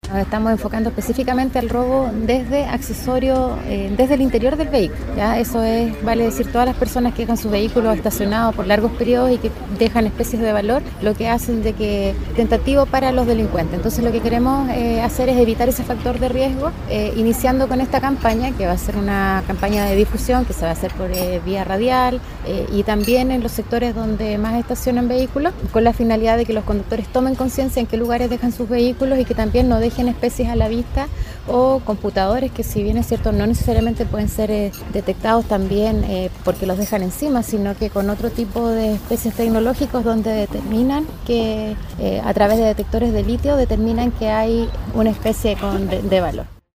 Nos estamos enfocando específicamente al robo desde accesorios, desde el interior del vehículo. ¿Ya? Eso es, vale decir, todas las personas que dejan sus vehículos estacionados por largos periodos y que dejan especies de valor, lo que hacen de que tentativo para los delincuentes. Entonces lo que queremos hacer es evitar ese factor de riesgo, iniciando con esta campaña, que va a ser una campaña de difusión que se va a hacer por vía radial y también en los sectores donde más estacionan vehículos, con la finalidad de que los conductores tomen conciencia en qué lugares dejan sus vehículos y que también no dejen especies a la vista o computadores que, si bien es cierto, no necesariamente pueden ser detectados también porque los dejan encima, sino que con otro tipo de especies tecnológicos donde determinan que a través de detectores de litio determinan que hay una especie de valor.